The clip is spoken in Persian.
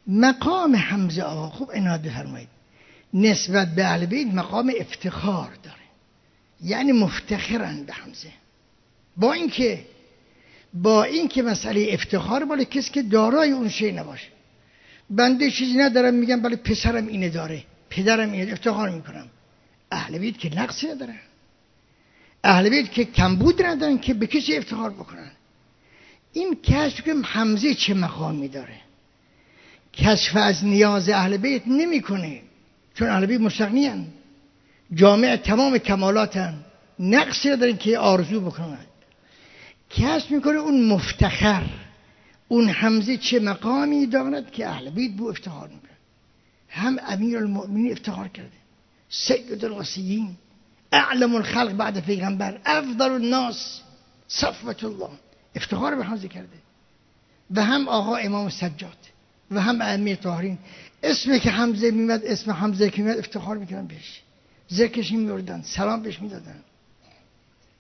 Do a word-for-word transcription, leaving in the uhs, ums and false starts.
مقام حمزه آقا خوب عنایت بفرمایید نسبت به اهل بیت مقام افتخار داره، یعنی مفتخرن به حمزه. با اینکه با اینکه مسئله افتخار بالا کسی که دارای اون شی نباشه. بنده چیزی ندارم میگم بله پسرم اینه داره، پدرم اینه، افتخار میکنم. اهل بیت که نقصی ندارن، اهل بیت که کمبود ندارن که به کسی افتخار بکنن. این کشف که حمزه چه مقامی داره، کشف از نیاز اهل بیت نمیکنه، چون اهل بیت مستغنی ان، جامع تمام کمالاتن، نقصی ندارن که آرزو بکنن. کشف میکنه اون مفتخر، اون حمزه چه مقامی دارد که اهل بیت بو افتخار میکنه. هم امیر المؤمنین افتخار کرده، سید الرسولین، اعلم الخلق بعد پیغمبر، افضل الناس، صفوت الله، افتخار به حمزه کرده. و هم آقا امام سجاد و هم امیر طاهرین، اسمی که حمزه میمد، اسم حمزه که میمد افتخار میکردن بهش، ذکرش میوردن، سلام بهش میدادن.